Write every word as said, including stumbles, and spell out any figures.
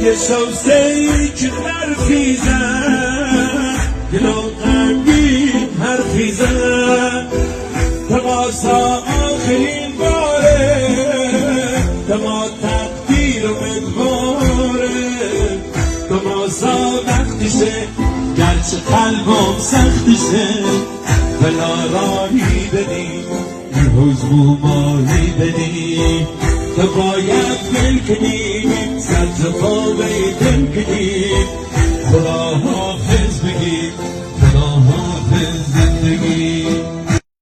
یه شوسته که برخیزن دل و غمگین حرفیزن تقاصا آخرین باره تما تقدیر و ادواره تقاصا وقتشه گرچه قلبم سختشه بلا راهی بدی حضمو ماهی بدی تو باید ملکنی سبز خوابه